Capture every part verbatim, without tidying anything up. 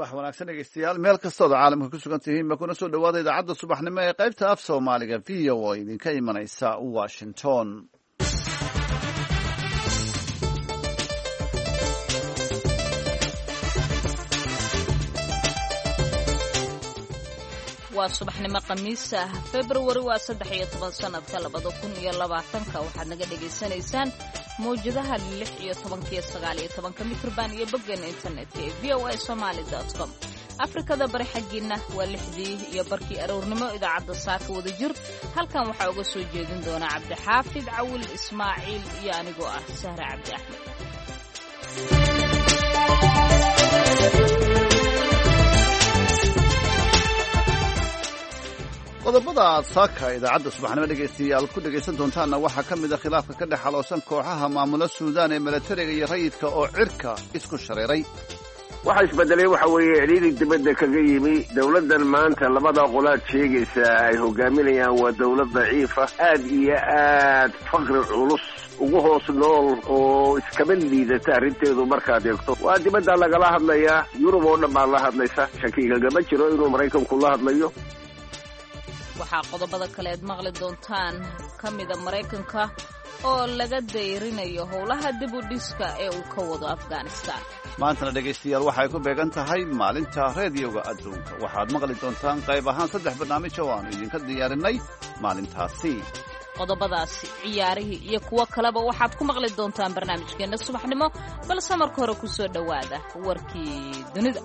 subax wanaagsan dhegeystayaal meel kastood caalamka ku sugan tihiin ma kuna soo dhawaada idaacadda subaxnimo ee qaybta af soomaaliga v o oo idinka imanaysa washington. waa subaxnimo khamiis ah februari waa saddex iyo toban sanadka labada kun iyo labaatanka waxaad naga dhegaysanaysaan mawjadaha lix iyo tobanka iyo sagaal iyo tobanka mikrobaan iyo boggeena internetka ee v o a somali dot com. afrikada bari xaggiina waa lixdii iyo barkii aroornimo idaacadda saaka wada jir halkan waxaa uga soo jeedin doona cabdixaafid cawil ismaaciil iyo anigoo ah sahre cabdi axmed. qodobada aad saaka idaacadda subaxnimo dhegaystayaal ku dhegaysan doontaanna waxaa ka mid a khilaafka ka dhex xaloosan kooxaha maamula suudaan ee milatariga iyo rayidka oo cirka isku shareeray. waxa isbedelay waxa weeye ciriiri dibadda kaga yimi dowladdan maanta labada qolaad sheegaysa ay hogaaminayaan waa dowlad daciifa aad iyo aad faqri culus ugu hoos nool oo iskaba liidata arrinteedu markaad eegto waa dibadda lagala hadlayaa yurub oo dhan baa la hadlaysa shakigagama jiro inuu maraykanku la hadlayo. waxaa qodobada kale aad maqli doontaan ka mida maraykanka oo laga dayrinayo howlaha dib u dhiska ee uu ka wado afghanistan. maantana dhegaystayaal waxay ku beegan tahay maalinta reediyoga adduunka. waxaad maqli doontaan qayb ahaan saddex barnaamij oo aanu idinka diyaarinay maalintaasi. qodobadaasi ciyaarihii iyo kuwo kaleba waxaad ku maqli doontaan barnaamijkeenna subaxnimo balse marka hore ku soo dhowaada warkii dunida.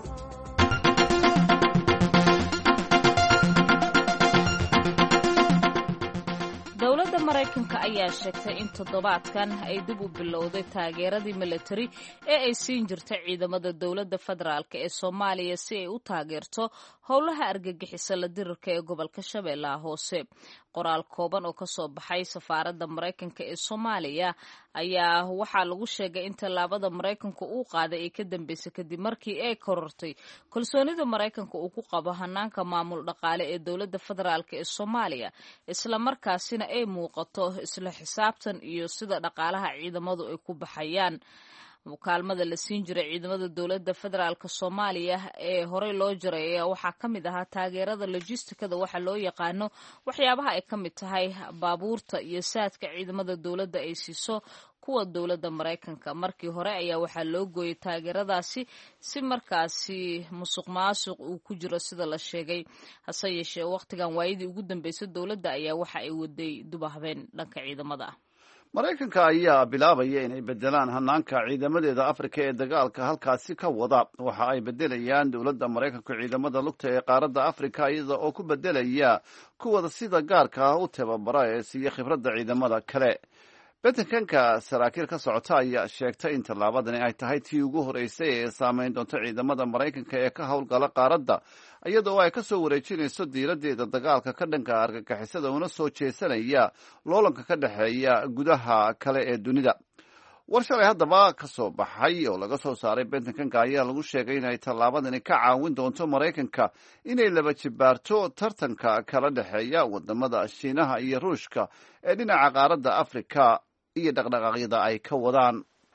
dowladda maraykanka ayaa sheegtay in toddobaadkan ay dib u bilowday taageeradii milatari ee ay siin jirtay ciidamada dowladda federaalk ee soomaaliya si ay u taageerto howlaha argagixisa la dirirka ee gobolka shabeellaha hoose. qoraal kooban oo ka soo baxay safaaradda maraykanka ee soomaaliya ayaa waxaa lagu sheegay in tallaabada maraykanka uu qaaday ay ka dambeysay kadib markii ay korortay kalsoonida maraykanka uu ku qabo hanaanka maamul dhaqaale ee dowladda federaalk ee soomaaliya islamarkaasina ay muuqato isla xisaabtan iyo sida dhaqaalaha ciidamadu ay ku baxayaan. kaalmada la siin jiray ciidamada dowladda federaalk soomaaliya ee horey loo jiray ayaa waxaa ka mid ahaa taageerada lojistikada waxa loo yaqaano waxyaabaha ay ka mid tahay baabuurta iyo saadka ciidamada dowladda ay siiso kuwa dowladda maraykanka. markii hore ayaa waxaa loo gooyay taageeradaasi si markaasi musuq maasuq uu ku jiro sida la sheegay. hase yeeshee wakhtigan waayadii ugu dambeysay dowladda ayaa waxa ay waday dubahabeen dhanka ciidamada ah. maraykanka ayaa bilaabaya inay bedelaan hanaanka ciidamadeeda afrika ee dagaalka halkaasi ka wada. waxa ay bedelayaan dowladda maraykanka ciidamada lugta ee qaaradda afrika iyada oo ku bedelaya kuwada sida gaarka ah u tababara ee siiya khibradda ciidamada kale. betankanka saraakiil ka socota ayaa sheegtay in tallaabadani ay tahay tii ugu horeysay ee saameyn doonto ciidamada maraykanka ee ka howlgala qaaradda iyada oo ay ka soo wareejinayso diiraddeeda dagaalka ka dhanka argagixisada una soo jeesanaya loolanka ka dhexeeya gudaha kale ee dunida. war shalay haddaba ka soo baxay oo laga soo saaray betankanka ayaa lagu sheegay inay tallaabadani ka caawin doonto maraykanka inay laba jibaarto tartanka kala dhexeeya wadamada shiinaha iyo ruushka ee dhinaca qaaradda afrika iyo dhaqdhaqaaqyada ay ka wadaan.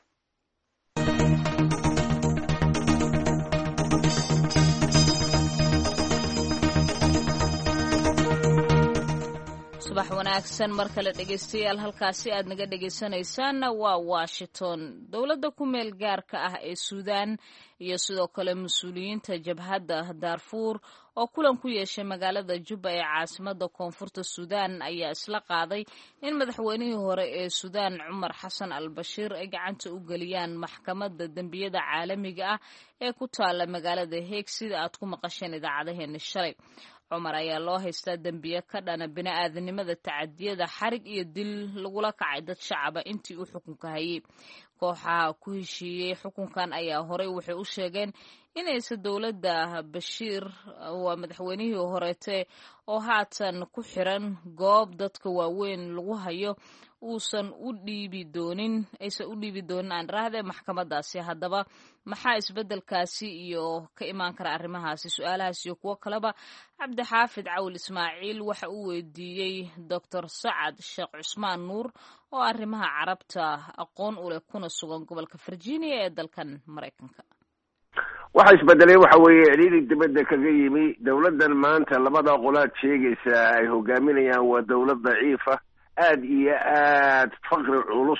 subax wanaagsan mar kale dhegaystayaal halkaasi aad naga dhegaysanaysaanna waa washington. dowladda ku meel gaarka ah ee suudaan iyo sidoo kale mas-uuliyiinta jabhadda daarfuur oo kulan ku yeeshay magaalada jubba ee caasimada koonfurta suudaan ayaa isla qaaday in madaxweynihii hore ee suudaan cumar xasan al bashiir ay gacanta u geliyaan maxkamadda dembiyada caalamiga ah ee ku taala magaalada heeg sida aad ku maqasheen idaacadaheena shalay. cumar ayaa loo haystaa dembiye ka dhana bini'aadanimada tacadiyada xarig iyo dil lagula kacay dad shacaba intii uu xukunka hayay. kooxaha ku heshiiyey xukunkan ayaa horey waxay u sheegeen inaysa dowladda bashiir waa madaxweynihii horeete oo haatan ku xiran goob dadka waaweyn lagu hayo uusan u dhiibi doonin aysan u dhiibi doonin aan raahde maxkamadaasi. haddaba maxaa isbedelkaasi iyo ka imaan kara arrimahaasi su-aalahaas iyo kuwo kaleba cabdixaafid cawil ismaaciil waxa uu weydiiyey doctor sacad sheekh cusmaan nuur oo arrimaha carabta aqoon u leh kuna sugan gobolka virginia ee dalkan maraykanka. waxa isbedelay waxa weeye ciriirig dibadda kaga yimi dawladdan maanta labada qolaad sheegaysa ay hogaaminayaan waa dawlad daciifa aad iyo aad faqri culus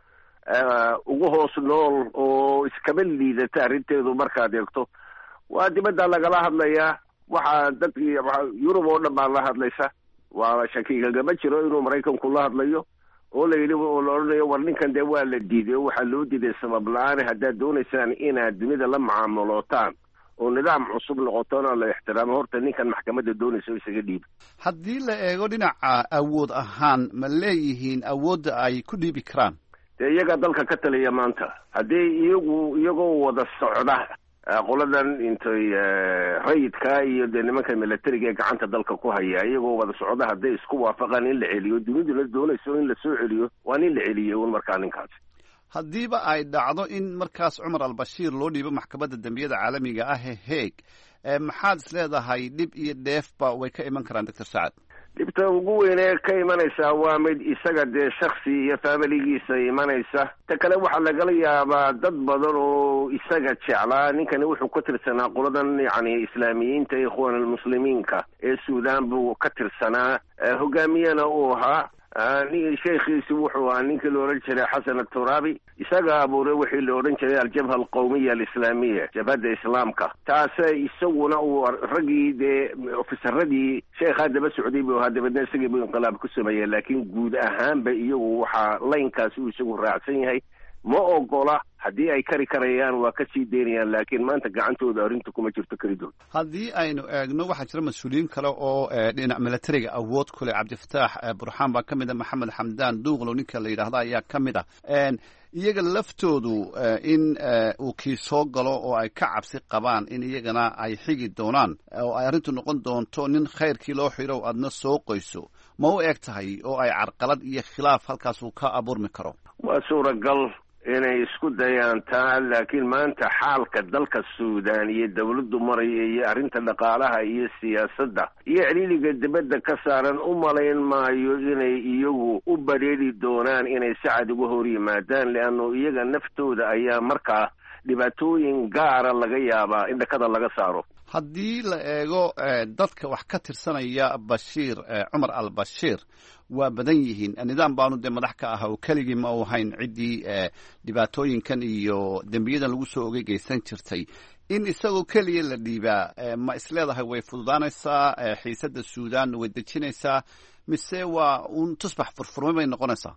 ugu hoos nool oo iskaba liidata arrinteedu markaad eegto waa dibadda lagala hadlayaa waxaa dadkii yurub oo dhan baa la hadlaysa waa shakigagama jiro inuu maraykanku la hadlayo oo la yidhi oo la odhanayo war ninkan dee waa la diiday oo waxaa loo diiday sabab la-aan haddaad doonaysaan inaad dunida la macaamulootaan oo nidaam cusub noqotona la ixtiraamo horta ninkan maxkamadda doonaysa oo isaga dhiiba haddii la eego dhinaca awood ahaan ma leeyihiin awoodda ay ku dhiibi karaan dee iyagaa dalka ka taliya maanta haddii iyagu iyagoo wada socda qoladan intay rayidka iyo dee nimanka milatariga ee gacanta dalka ku haya iyagoo wada socda hadday isku waafaqaan in la celiyo duniduna doonayso in la soo celiyo waa in la celiyo un markaa ninkaasi haddiiba ay dhacdo in markaas cumar al-bashiir loo dhiibo maxkamadda dembiyada caalamiga ah ee heeg maxaad is leedahay dhib iyo dheefba way ka iman karaan doctor sacad dhibta ugu weyne ka imanaysaa waa mid isaga dee shaksi iyo faamiligiisa imanaysa ta kale waxaa lagala yaabaa dad badan oo isaga jeclaa ninkani wuxuu ka tirsanaa qoladan yacni islaamiyiinta ikhwan almuslimiinka ee suudaan buu ka tirsanaa hogaamiyana uu ahaa sheekhiisi wuxuu ahaa ninkii la odhan jiray xasan aturaabi isaga abuuray wixii la odhan jiray aljabha alqawmiya alislaamiya jabhadda islaamka taase isaguna uu raggii dee ofisaradii sheekhaa daba socday buu ahaa dabeedna isagii buu inqilaab ku sameeyey laakiin guud ahaanba iyagu waxaa laynkaasi uu isagu raacsan yahay ma ogola haddii ay kari karayaan waa ka sii daynayaan laakiin maanta gacantooda arrinta kuma jirto kelidood haddii aynu eegno waxaa jira mas-uuliyiin kale oo dhinac milatariga awood ku leh cabdifataax burxaan baa ka mid a maxamed xamdaan duuqlow ninka la yidhaahda ayaa ka mid ah iyaga laftoodu in uu kii soo galo oo ay ka cabsi qabaan in iyagana ay xigi doonaan oo ay arrintu noqon doonto nin khayrkii loo xidho adna soo qoyso ma u eg tahay oo ay carqalad iyo khilaaf halkaas uu ka abuurmi karo waa suuragal inay isku dayaan taa laakiin maanta xaalka dalka suudaan iyo dawladdu maraya iyo arrinta dhaqaalaha iyo siyaasadda iyo ciriiriga dibadda ka saaran u malayn maayo inay iyagu u badheedhi doonaan inay si cad uga hor yimaadaan leanno iyaga naftooda ayaa markaa dhibaatooyin gaara laga yaabaa in dhakada laga saaro haddii la eego dadka wax ka tirsanaya bashiir cumar al-bashiir waa badan yihiin nidaam baanu dee madax ka ah oo keligii ma u hayn ciddii dhibaatooyinkan iyo dembiyadan lagu soo ogey geysan jirtay in isagoo keliya la dhiibaa ma isleedahay way fududaanaysaa xiisadda suudaan way dejinaysaa mise waa un tusbax furfurmay bay noqonaysaa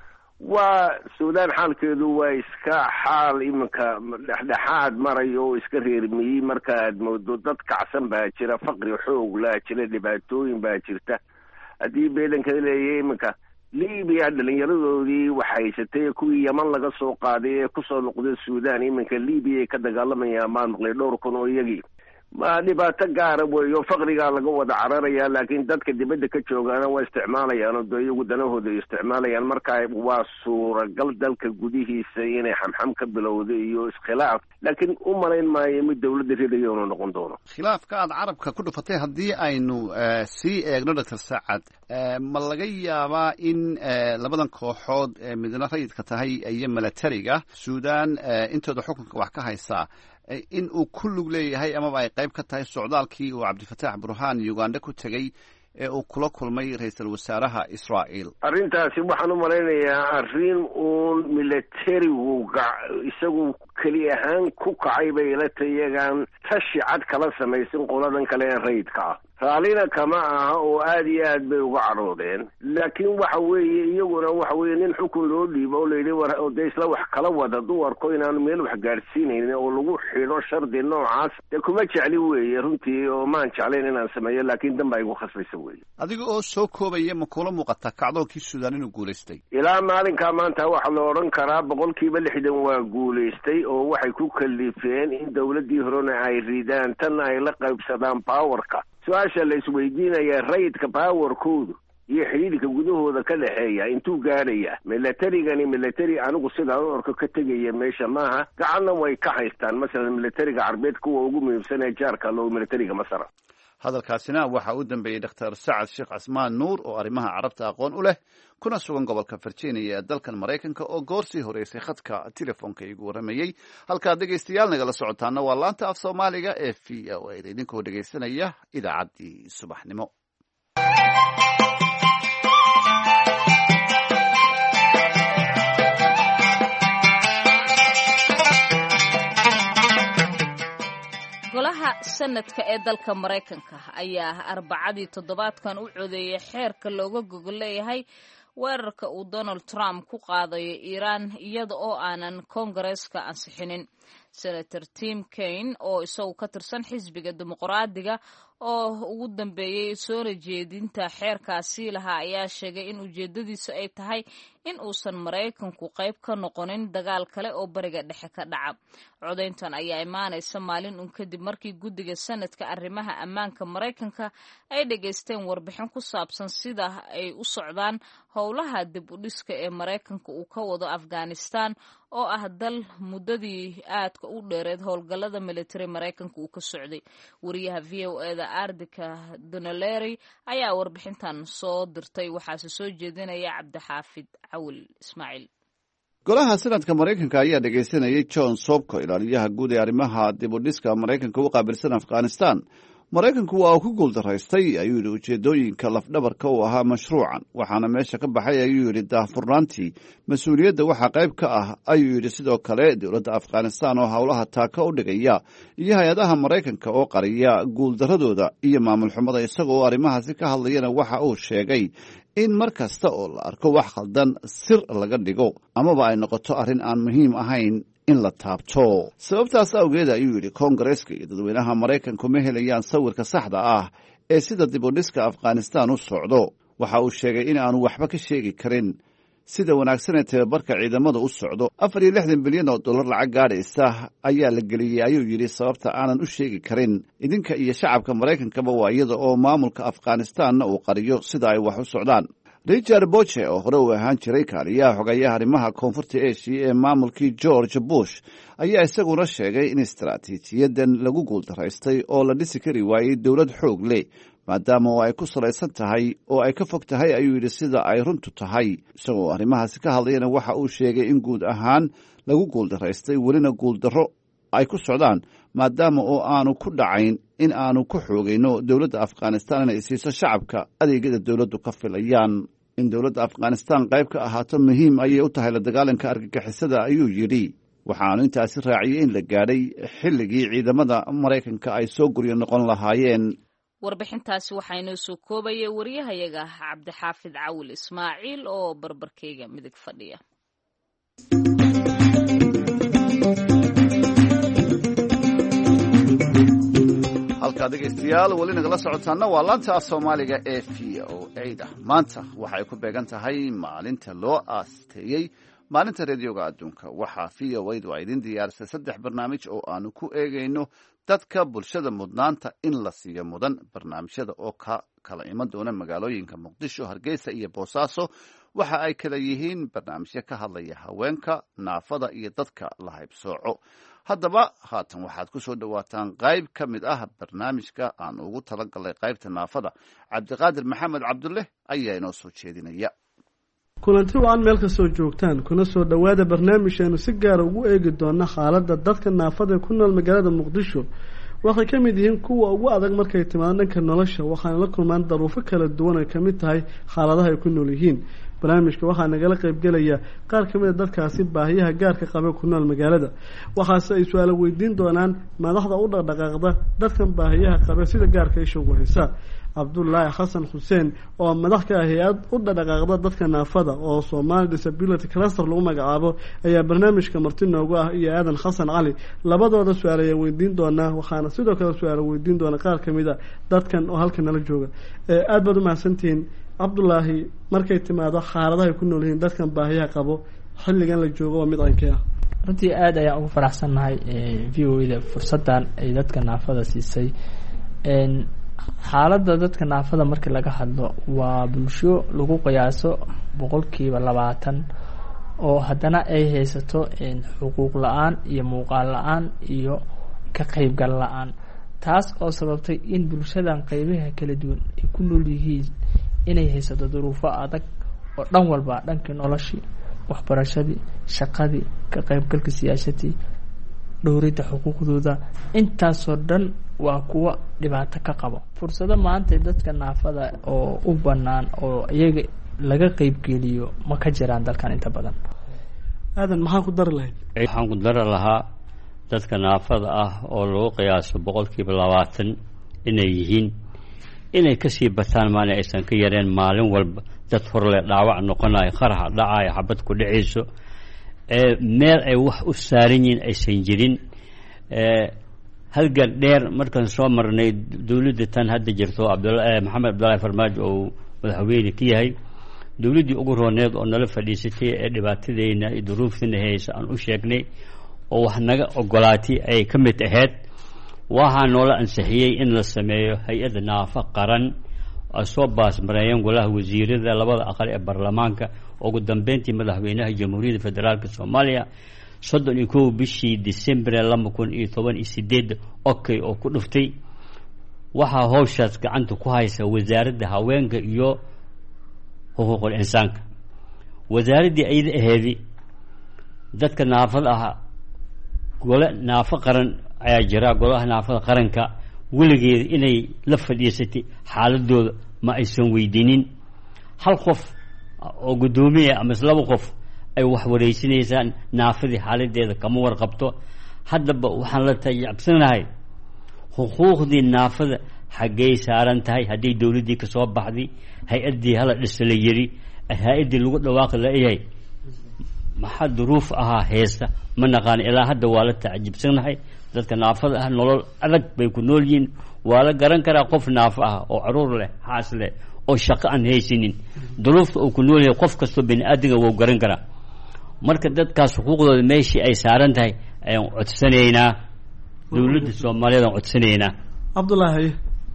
waa suudaan xaalkeedu waa iska xaal iminka dhexdhexaad marayo oo iska reermiyey marka aad moodo dad kacsan baa jira faqri xoog laa jira dhibaatooyin baa jirta haddii beedankada leeyahay iminka libiya dhalinyaradoodii wax haysatay kuwii yaman laga soo qaaday ee kusoo noqday suudaan iminka libiya ay ka dagaalamayaan maan maqlay dhowr kun oo iyagii ma dhibaato gaara weeyo faqrigaa laga wada cararayaa laakiin dadka dibadda ka joogaana waa isticmaalayaan oo dee iyagu danahooda ay isticmaalayaan marka waa suuragal dalka gudihiisa inay xamxam ka bilowda iyo iskhilaaf laakiin u malayn maayo mid dawladda ridaya inuu noqon doono khilaafka aad carabka ku dhufatay haddii aynu sii eegno doctor sacad ma laga yaabaa in labadan kooxood midna rayidka tahay iyo milatariga suudaan intooda xukunka wax ka haysaa in uu ku lug leeyahay amaba ay qayb ka tahay socdaalkii uu cabdifataax burhaan uganda ku tegey ee uu kula kulmay ra-iisul wasaaraha israa'iil arrintaasi waxaan u malaynayaa arrin uun milatarigu isagu keli ahaan ku kacay bay ila tayagaan tashi cad kala samaysan qoladan kale ee rayidka ah raallina kama aha oo aad iyo aad bay uga cadhoodeen laakiin waxa weeye iyaguna waxa weeye nin xukun loo dhiibo oo layidhi war dee isla wax kala wada duwarko inaanu meel wax gaadhsiinaynin oo lagu xidho shardi noocaas dee kuma jecli weeye runtii oo maan jeclayn inaan sameeyo laakiin dan baa igu khasbaysa weeye adiga oo soo koobaya ma kula muuqataa kacdoonkii suudaan inuu guulaystay ilaa maalinkaa maanta waxaa la odhan karaa boqolkiiba lixdan waa guulaystay oo waxay ku kalifeen in dawladdii horena ay ridaan tanna ay la qaybsadaan baawarka su-aasha la isweydiinaya rayidka baawarkoodu iyo xidhiidhka gudahooda ka dhexeeya intuu gaadhaya milatarigani milatari anigu sidaan u orko ka tegaya meesha maaha gacanna way ka haystaan masalan milatariga carbeed kuwa ugu muhiimsan ee jaarka loo milatariga masar hadalkaasina waxaa u dambeeyey dr sacad sheekh casmaan nuur oo arrimaha carabta aqoon u leh kuna sugan gobolka virginia ee dalkan maraykanka oo goorsii horeysay khadka telefoonka igu warramayey. halkaad dhegaystayaal nagala socotaana waa laanta af soomaaliga ee v o a idinkoo dhegaysanaya idaacaddii subaxnimo. golaha sanadka ee dalka maraykanka ayaa arbacadii toddobaadkan u codeeyay xeerka looga gogol leeyahay weerarka uu donald trump ku qaadayo iiraan iyada oo aanan koongareeska ansixinin. senator tim kaine oo isagu ka tirsan xisbiga dimuqraadiga oo ugu dambeeyey soona jeedinta xeerkaasi lahaa ayaa sheegay in ujeedadiisu ay tahay in uusan maraykanku qayb ka noqonin dagaal kale oo bariga dhexe ka dhaca. codayntan ayaa imaanaysa maalin un kadib markii guddiga sanadka arrimaha ammaanka maraykanka ay dhegaysteen warbixin ku saabsan sida ay u socdaan howlaha dib u dhiska ee maraykanka uu ka wado afghanistan oo ah dal muddadii aadka u dheereed howlgallada militari maraykanka uu ka socday. wariyaha v o eda ardika donaleri ayaa warbixintan soo dirtay, waxaase soo jeedinaya cabdixaafid cawil ismaaciil. golaha sanadka maraykanka ayaa dhegaysanayay john sobko, ilaaliyaha guud ee arrimaha dib u dhiska maraykanka u qaabilsan afghanistan. maraykanku waa uu ku guuldaraystay ayuu yidhi ujeedooyinka lafdhabarka u ahaa mashruucan, waxaana meesha ka baxay ayuu yidhi daahfurnaantii mas-uuliyadda waxaa qayb ka ah ayuu yidhi sidoo kale dowladda afghanistan oo howlaha taaka u dhigaya iyo hay-adaha maraykanka oo qariya guuldaradooda iyo maamul xumada. isagoo arrimahaasi ka hadlayana waxa uu sheegay in mar kasta oo la arko wax khaldan sir laga dhigo amaba ay noqoto arrin aan muhiim ahayn in la taabto. sababtaas awgeed ayuu yidhi koongareeska iyo dadweynaha maraykanku ma helayaan sawirka saxda ah ee sida dib u dhiska afghanistan u socdo. waxa uu sheegay in aanu waxba ka sheegi karin sida wanaagsan ee tababarka ciidamada u socdo. afar iyo lixdan bilyan oo dollar lacag gaadhaysa ayaa la geliyey ayuu yidhi. sababta aanan u sheegi karin idinka iyo shacabka maraykankaba waa iyada oo maamulka afghanistanna uu qariyo sida ay wax u socdaan. richard boche oo hore u ahaan jiray kaaliyaha xogeeyaha arrimaha koonfurta eshiya ee maamulkii george bush ayaa isaguna sheegay in istaraatiijiyadan lagu guuldaraystay oo la dhisi kari waayey dowlad xoog leh maadaama oo ay ku salaysan tahay oo ay ka fog tahay ayuu yidhi sida ay runtu tahay. isagoo arrimahaasi ka hadlayana waxa uu sheegay in guud ahaan lagu guuldaraystay welina guuldarro ay ku socdaan maadaama oo aanu ku dhacayn in aanu ku xoogayno dowladda afghanistan inay siiso shacabka adeegyada dowladdu ka filayaan. in dowladda afghanistan qayb ka ahaato muhiim ayay u tahay la dagaalanka argagixisada ayuu yidhi. waxaanu intaasi raaciyey in la gaadhay xilligii ciidamada maraykanka ay soo guryo noqon lahaayeen. warbixintaasi waxaa inoo soo koobayay waryahayaga cabdixaafid cawil ismaaciil oo barbarkeyga midig fadhiya. halkaa dhegaystayaal weli nagala socotaana waa laanta af soomaaliga ee v o a da. maanta waxay ku beegan tahay maalinta loo aasteeyey maalinta reediyoga adduunka. waxaa v o a du a idin diyaarisay saddex barnaamij oo aanu ku eegayno dadka bulshada mudnaanta in la siiyo mudan. barnaamijyada oo ka kala iman doona magaalooyinka muqdisho, hargeysa iyo boosaaso waxa ay kala yihiin barnaamijyo ka hadlaya haweenka, naafada iyo dadka la haybsooco. haddaba haatan waxaad ku soo dhowaataan qayb ka mid ah barnaamijka aan ugu talagalay qaybta naafada. cabdiqaadir maxamed cabdulle ayaa inoo soo jeedinaya. kulanti wacan meel kastoo joogtaan kuna soo dhowaada barnaamijkeenu si gaara ugu eegi doona xaaladda dadka naafada ku nool magaalada muqdisho. waxay ka mid yihiin kuwa ugu adag markay timaado dhanka nolosha, waxaana la kulmaan daruufo kala duwan ay ka mid tahay xaaladaha ay ku nool yihiin. barnaamijka waxaa nagala qaybgelaya qaar ka mid a dadkaasi baahiyaha gaarka qaba ku nool magaalada, waxaase ay su-aalo weydiin doonaan madaxda u dhaqdhaqaaqda dadkan baahiyaha qaba sida gaarka isha ugu haysa. cabdulaahi xasan xuseen oo madax ka ah hay-ad u dhaqdhaqaaqda dadka naafada oo Somali Disability Cluster lagu magacaabo ayaa barnaamijka marti noogu ah, iyo aadan xasan cali. labadooda su-aal ayaa weydiin doonaa, waxaana sidoo kale su-aalo weydiin doona qaar ka mid a dadkan oo halkan nala jooga. aad baad u mahadsantihiin. cabdulaahi, markay timaado xaaladaha ay ku nool yihiin dadkan baahiyaha qabo xilligan la joogo waa mid cankee ah? runtii aad ayaan ugu faraxsannahay v o da fursaddan ay dadka naafada siisay. xaaladda dadka naafada markii laga hadlo waa bulsho lagu qiyaaso boqolkiiba labaatan oo haddana ay haysato xuquuq la-aan iyo muuqaal la-aan iyo ka qeybgal la-aan. taas oo sababtay in bulshadan qaybaha kala duwan ay ku nool yihiin inay haysato duruufo adag oo dhan walba, dhankii noloshii, waxbarashadii, shaqadii, ka qaybgalka siyaasadii, dhowridda xuquuqdooda, intaasoo dhan waa kuwa dhibaato ka qabo. fursado maanta dadka naafada oo u banaan oo iyaga laga qaybgeliyo ma ka jiraan dalkan inta badan. aadan maxaa ku dari lahayd? waxaan ku dari lahaa dadka naafada ah oo lagu qiyaaso boqolkiiba labaatan inay yihiin, inay kasii bataan maana aysan ka yareen. maalin walba dad horle dhaawac noqonayo, qaraxa dhacayo, xabad ku dhacayso, meel ay wax u saaran yihiin aysan jirin. halgan dheer markaan soo marnay dawladda tan hadda jirto Abdullaahi Maxamed Abdullaahi Farmaajo oo madaxweyne ka yahay, dawladdii ugu rooneed oo nala fadhiisatay ee dhibaatadeyna iyo duruuftina haysa aan u sheegnay oo wax naga ogolaatay ay ka mid ahayd. waxaa noola ansixiyey in la sameeyo hay-adda naafa qaran, ay soo baasmareeyeen golaha wasiirada labada aqal ee baarlamaanka. ugu dambeyntii madaxweynaha jamhuuriyadda federaalka soomaaliya soddon iyo kow bishii December laba kun iyo toban iyo sideed okay oo ku dhuftay. waxaa howshaas gacanta ku haysa wasaaradda haweenka iyo xuquuqul insaanka. wasaaraddii ayada aheedi dadka naafada ah, gole naafo qaran ayaa jira. golaha naafada qaranka weligeeda inay la fadhiisatay xaaladooda ma aysan weydiinin. hal qof oo guddoomiye ama laba qof ay wax wareysinaysaan, naafadii xaaladeeda kama warqabto. haddaba waxaan la tayabsanahay xuquuqdii naafada xaggay saaran tahay. haddii dawladdii ka soo baxday, hay-addii hala dhisa la yiri, hay-addii lagu dhawaaqi layahay, maxaa duruuf ahaa heesta ma naqaan. ilaa hadda waa la tacajibsanahay. dadka naafada ah nolol adag bay ku nool yihiin. waa la garan karaa qof naafo ah oo caruur leh, xaas leh, oo shaqo aan haysanin, duruufta uu ku nool yahay qof kastoo bini aadamka wuu garan karaa. marka dadkaas xuquuqdooda meeshii ay saaran tahay ayaan codsanaynaa, dawladda Soomaaliyeed aan codsanaynaa. Cabdullaahi,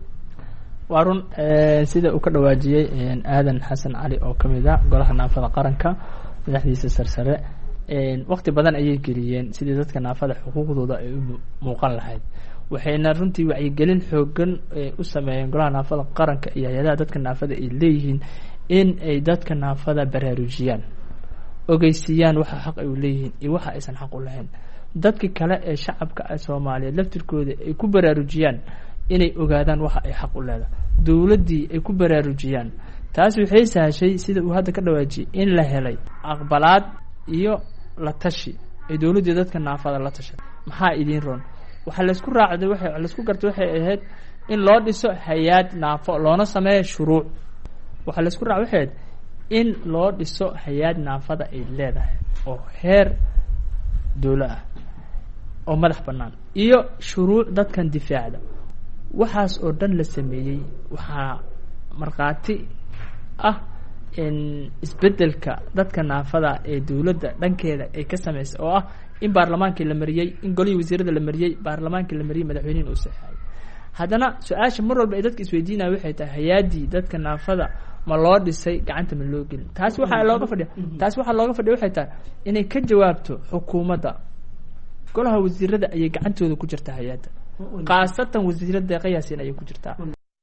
waa run sida uu ka dhawaajiyey aadan xasan cali oo ka mid ah golaha naafada qaranka madaxdiisa sarsare. waqti badan ayay geliyeen sidii dadka naafada xuquuqdooda ay u muuqan lahayd, waxayna runtii wacyigelin xoogan u sameeyeen golaha naafada qaranka iyo hay-adaha dadka naafada ay leeyihiin in ay dadka naafada baraarujiyaan, ogeysiiyaan waxa xaq ay u leeyihiin iyo waxa aysan xaq u lahayn. dadka kale ee shacabka Soomaaliyeed laftirkooda ay ku baraarujiyaan inay ogaadaan waxa ay xaq u leedahay, dawladdii ay ku baraarujiyaan. taas waxay sahashay sida uu hadda ka dhawaajiyey in la helay aqbalaad iyo la tashi ay dawladdii dadka naafada la tashay. maxaa idin roon? waxaa laysku raacday, waxay laysku gartay waxay ahayd in loo dhiso hay-ad naafo, loona sameeyo shuruuc. waxaa laysku raacday waxay ahayd in loo dhiso hay-ad naafada ay leedahay oo heer dawla ah oo madax bannaan, iyo shuruuc dadkan difaacda. waxaas oo dhan la sameeyey. waxaa markhaati ah in isbedelka dadka naafada ee dawladda dhankeeda ay ka samaysay oo ah in baarlamaankii la mariyey, in golihii wasiirada la mariyey, baarlamaankii la mariyey, madaxweynihin uu saxeeyay. haddana su-aasha mar walba ay dadka isweydiinaya waxay tahay hay-addii dadka naafada ma loo dhisay, gacanta ma loo gelin? taas waxaa looga fadhiya taas waxaa looga fadhiya waxay tahay inay ka jawaabto xukuumadda. golaha wasiirada ayay gacantooda ku jirtaa hay-adda, khaasatan wasiirada deeqayaasiin ayay ku jirtaa.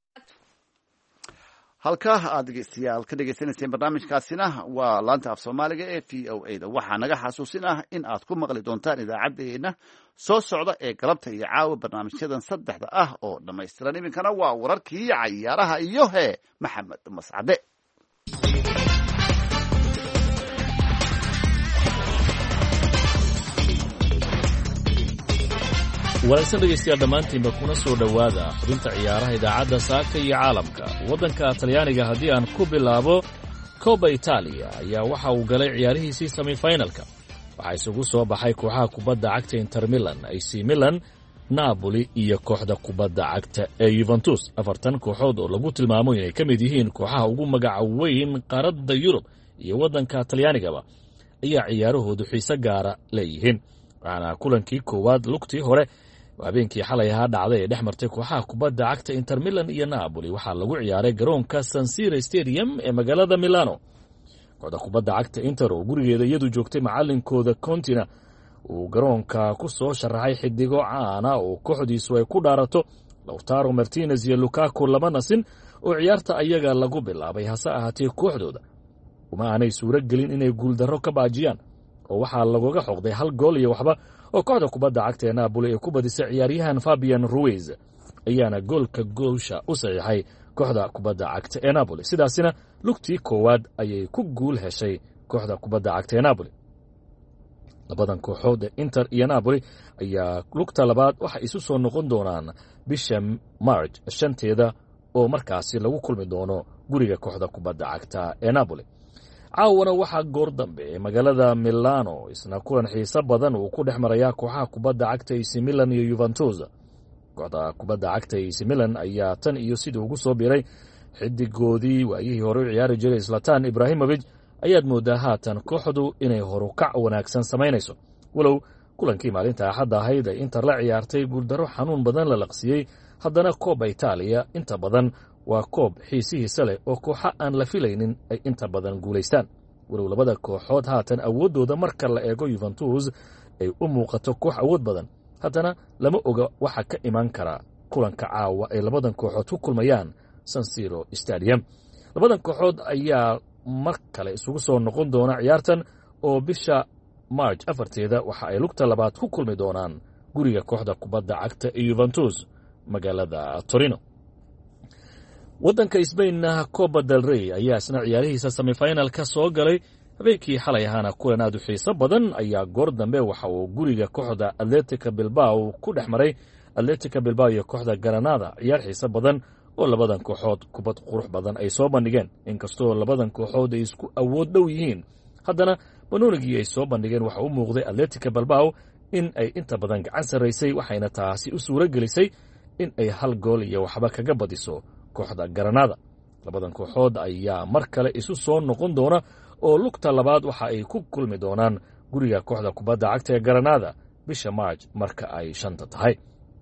halkaa aad dhegeystayaal ka dhegeysanayseen barnaamijkaasina waa laanta af soomaaliga ee v o a da. waxaa naga xasuusin ah in aad ku maqli doontaan idaacaddeenna soo socda ee galabta iyo caawa barnaamijyadan saddexda ah oo dhammaystiran. iminkana waa wararkii cayaaraha iyo hee maxamed mascade. wanaagsan dhegaystayaal dhammaantiinba kuna soo dhowaada xubinta ciyaaraha idaacadda saaka iyo caalamka. waddanka talyaaniga haddii aan ku bilaabo, Coppa Italia ayaa waxa uu galay ciyaarihiisii semifinalka. waxaa isugu soo baxay kooxaha kubadda cagta Inter Milan, A C Milan, Napoli iyo kooxda kubadda cagta ee Juventus. afartan kooxood oo lagu tilmaamo inay ka mid yihiin kooxaha ugu magaca weyn qaaradda Yurub iyo waddanka talyaanigaba ayaa ciyaarahoodu xiise gaara leeyihiin. waxaana kulankii koowaad lugtii hore habeenkii xalay ahaa dhacday ee dhex martay kooxaha kubadda cagta Inter Milan iyo Napoli waxaa lagu ciyaaray garoonka San Siro Stadium ee magaalada Milano. kooxda kubadda cagta Inter oo gurigeeda iyadu joogtay macallinkooda Contina uu garoonka ku soo sharaxay xidigo caana oo kooxdiisu ay ku dhaarato Lautaro Martinez iyo Lukaku lama nasin oo ciyaarta ayaga lagu bilaabay hase ahaatee kooxdooda uma aanay suuro gelin inay guuldarro ka baajiyaan oo waxaa lagooga xoqday hal gool iyo waxba oo kooxda kubadda cagta ee Napoli ay ku badisay ciyaaryahan Fabian Ruiz ayaana goolka goosha u saxiixay kooxda kubadda cagta ee Napoli sidaasina lugtii koowaad ayay ku guul heshay kooxda kubadda cagta ee Napoli labadan kooxood ee Inter iyo Napoli ayaa lugta labaad waxa isu soo noqon doonaan bisha March shanteeda oo markaasi lagu kulmi doono guriga kooxda kubadda cagta ee Napoli caawana waxaa goor dambe ee magaalada Milano isna kulan xiiso badan uu ku dhex marayaa kooxaha kubadda cagta A C Milan iyo Juventus kooxda kubadda cagta A C Milan ayaa tan iyo sidii ugu soo biiray xidigoodii waayihii hore u ciyaari jiray Zlatan Ibrahimovic ayaad moodaa haatan kooxdu inay horukac wanaagsan samaynayso walow kulankii maalinta axadda ahayd ay Inter la ciyaartay guuldarro xanuun badan la laqsiyey haddana Coppa Italia inta badan waa koob xiisihiisa leh oo kooxa aan la filaynin ay inta badan guulaystaan walow labada kooxood haatan awooddooda marka la eego Juventus ay u muuqato koox awood badan haddana lama oga waxa ka iman kara kulanka caawa ay labadan kooxood ku kulmayaan San Siro Stadium labadan kooxood ayaa mar kale isugu soo noqon doona ciyaartan oo bisha March afarteeda waxa ay lugta labaad ku kulmi doonaan guriga kooxda kubadda cagta ee Juventus magaalada Torino waddanka Spainna Copa del Rey ayaa isna ciyaarihiisa semifinal ka soo galay habeenkii xalay ahaana kulan aad u xiiso badan ayaa goor dambe waxa uu guriga kooxda Atletico Bilbao ku dhex maray Atletico Bilbao iyo kooxda Granada ciyaar xiiso badan oo labadan kooxood kubad qurux badan ay soo bandhigeen inkastoo labadan kooxood ay isku awood dhow yihiin haddana banoonigii ay soo bandhigeen waxa u muuqday Atletico Bilbao in ay inta badan gacan saraysay waxayna taasi u suuro gelisay in ay hal gool iyo waxba kaga badiso kooxda Granada labadan kooxood ayaa mar kale isu soo noqon doona oo lugta labaad waxa ay ku kulmi doonaan guriga kooxda kubadda cagta ee Granada bisha March marka ay shanta tahay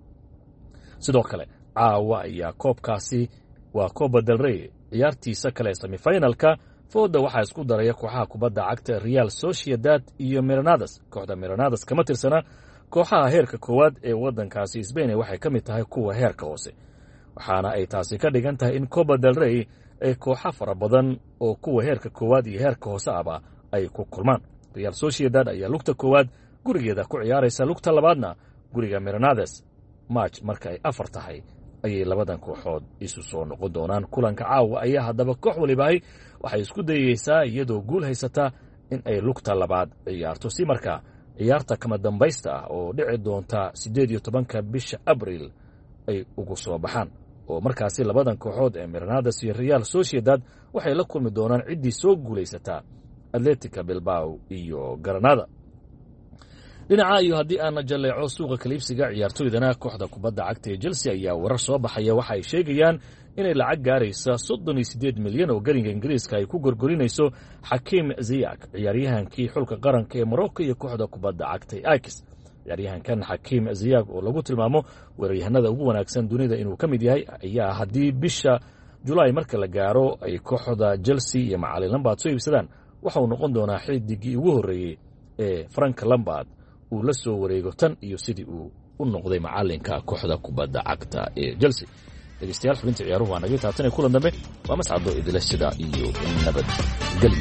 sidoo kale caawa ayaa koobkaasi waa Copa del Rey ciyaartiisa kale semifinalka fooda waxaa isku daraya kooxaha kubadda cagta Real Sociedad iyo Mirandas kooxda Mirandas kama tirsana kooxaha heerka koowaad ee waddankaasi Spain waxay ka mid tahay kuwa heerka hoose waxaana ay taasi ka dhigan tahay in Copa del Rey ay kooxo fara badan oo kuwa heerka koowaad iyo heerka hoose aba ay ku kulmaan Real Sociedad ayaa lugta koowaad gurigeeda ku ciyaaraysa lugta labaadna guriga Mirandas March marka ay afar tahay ayay labadan kooxood isu soo noqon doonaan kulanka caawa ayaa haddaba koox waliba waxay isku dayaysaa iyadoo guul haysata in ay lugta labaad ciyaarto si marka ciyaarta kama dambaysta ah oo dhici doonta siddeed iyo tobanka bisha Abriil ay ugu soo baxaan oo markaasi labadan kooxood ee Mirandas iyo Real Sociedad waxay la kulmi doonaan ciddii soo guulaysata Atletico Bilbao iyo Granada dhinaca iyo haddii aan jaleeco suuqa kaliibsiga ciyaartoydana kooxda kubadda cagta ee Chelsea ayaa warar soo baxaya waxa ay sheegayaan inay lacag gaaraysa soddon iyo siddeed milyan oo garinga Ingiriiska ay ku gorgorinayso Hakim Ziyech ciyaaryahankii xulka qaranka ee Morocco iyo kooxda kubadda cagta ee Ajax ciyaaryahankan Hakim Ziyech oo lagu tilmaamo weeraryahanada ugu wanaagsan dunida inuu ka mid yahay ayaa haddii bisha July marka la gaaro ay kooxda Chelsea iyo macallin Lampard soo iibsadaan waxa uu noqon doonaa xidigii ugu horeeyay ee Frank Lampard uu la soo wareego tan iyo sidii uu u noqday macallinka kooxda kubadda cagta ee Chelsea dhegeystayaal xubinta ciyaaruhu waa naga taabtanay kulan dambe waa mascado idila sida iyo nabad geli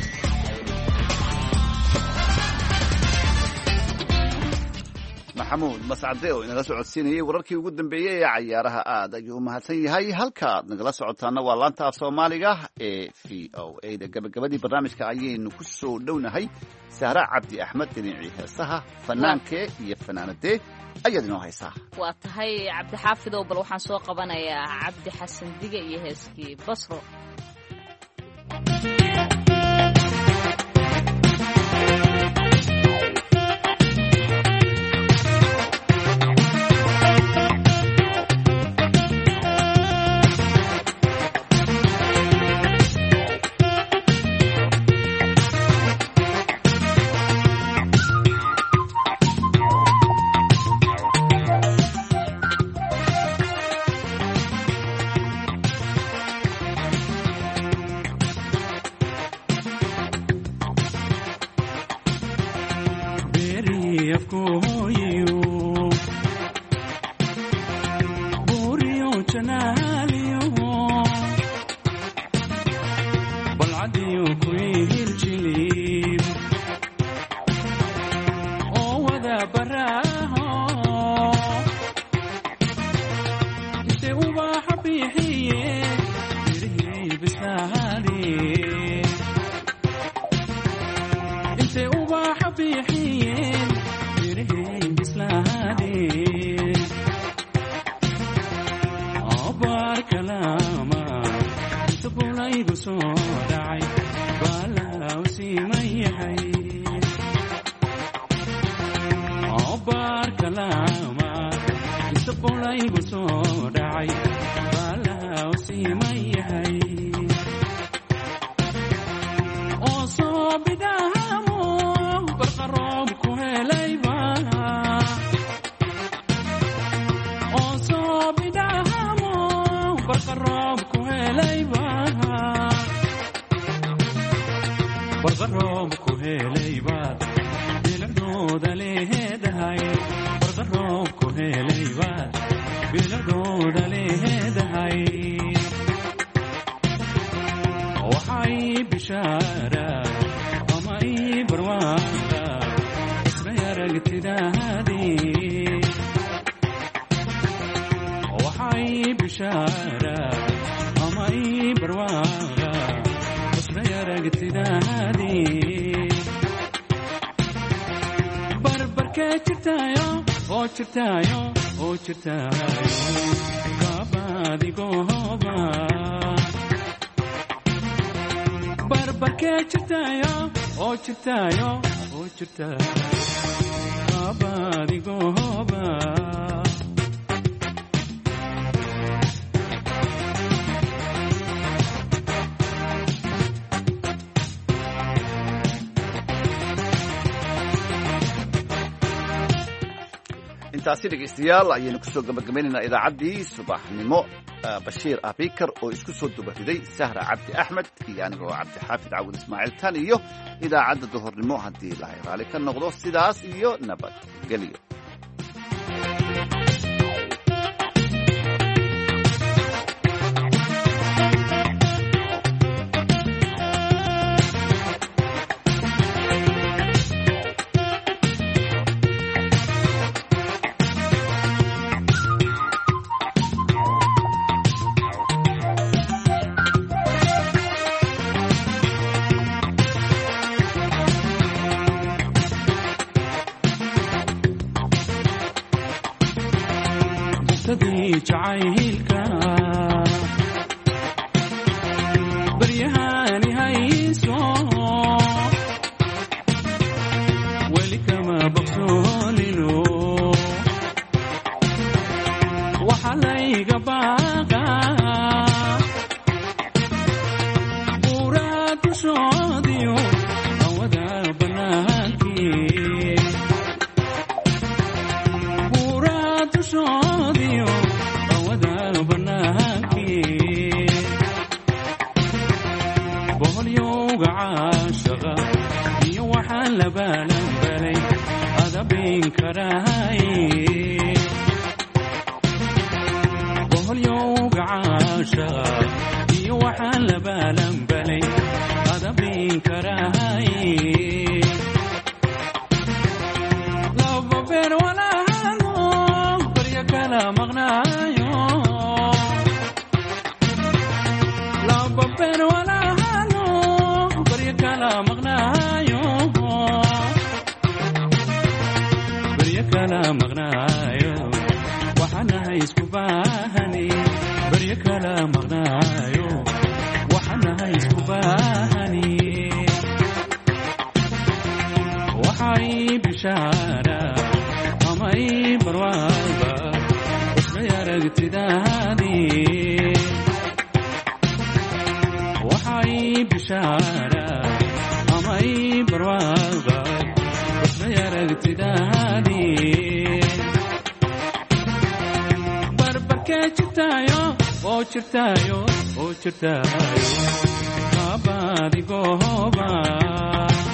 maxamuud mascade oo inala socodsiinayay wararkii ugu dambeeyey ee cayaaraha aad ayuu u mahadsan yahay halka aad nagala socotaana waa laanta af soomaaliga ee v o a da gabagabadii barnaamijka ayaynu ku soo dhownahay sahra cabdi axmed dhinacii heesaha fanaankee iyo fanaanadee ayaad inoo haysaa waa tahay cabdixaafidow bal waxaan soo qabanayaa cabdi xasan dige iyo heeskii basro bidhaama inta qolaygu soo dhacay baalaha u siiman yahay oo soo bidhaamo barqa roob ku helayba oo soo bidhaamo barqa roob ku helayba barqa roob ku helayba biladooda leedahay barqa roob ku helayba biladooda leedahay waxay bishaara amay barwaaqo isma aragtidaadii waxay bishaara amay barwaaqo isma aragtidaadii barbarkee jirtaayo oo jirtaayo oo jirtaayo gaabadigooba barbarkee jirtaayo oo jirtaayo oo jirtaayo gaabadigooba intaasi dhegaystayaal ayaynu kusoo gabagabaynaynaa idaacaddii subaxnimo bashiir abikar oo isku soo dubariday sahra cabdi axmed iyo anigoo cabdixaafid cawud ismaaciil tan iyo idaacadda duhurnimo haddii ilahay raali ka noqdo sidaas iyo nabadgelyo jacaylka baryahani hayso weli kama baqsoonino waxa layga baaqa buuraa dushoodiyo awada banaankii buuraa dushoodiyo boholyowga caashaqa iyo waxaan la baalanbalay adabin karahay boholyowga caashaqa iyo waxaan la baalanbalay adabin karahay laba beer walaalo baryo kala maqnaayo laba beer walaalo baryo kala maqnaayo baryo kala maqnaayo waxaanahay isku baahani baryo kala maqnaayo waxaanahay isku baahani waxay bishaara amay barwaaqo isma aragtidaadii waxay bishaara amay barwaaqo isma aragtidaadii barbarkee jirtaayo oo jirtaayo oo jirtaayo gaabadigooba